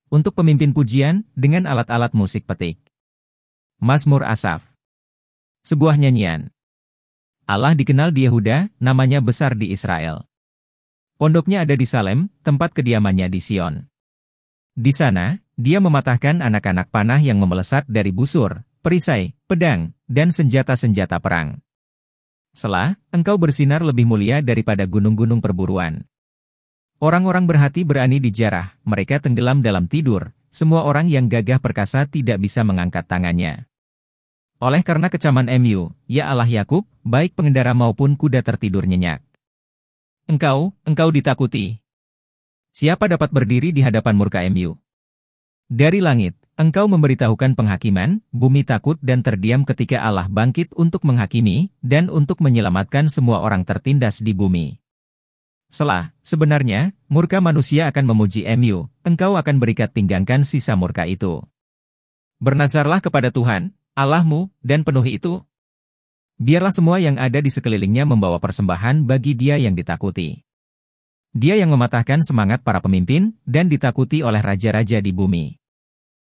untuk pemimpin pujian dengan alat-alat musik petik. Mazmur Asaf. Sebuah nyanyian. Allah dikenal di Yehuda, namanya besar di Israel. Pondoknya ada di Salem, tempat kediamannya di Sion. Di sana, dia mematahkan anak-anak panah yang memelesat dari busur, perisai, pedang, dan senjata-senjata perang. Selah, engkau bersinar lebih mulia daripada gunung-gunung perburuan. Orang-orang berhati berani dijarah, mereka tenggelam dalam tidur, semua orang yang gagah perkasa tidak bisa mengangkat tangannya. Oleh karena kecaman MU, ya Allah Yakub, baik pengendara maupun kuda tertidur nyenyak. Engkau ditakuti. Siapa dapat berdiri di hadapan murka MU? Dari langit, engkau memberitahukan penghakiman, bumi takut dan terdiam ketika Allah bangkit untuk menghakimi, dan untuk menyelamatkan semua orang tertindas di bumi. Selah, sebenarnya, murka manusia akan memuji MU, engkau akan berikat pinggangkan sisa murka itu. Bernazarlah kepada Tuhan, Allahmu, dan penuhi itu. Biarlah semua yang ada di sekelilingnya membawa persembahan bagi dia yang ditakuti. Dia yang mematahkan semangat para pemimpin, dan ditakuti oleh raja-raja di bumi.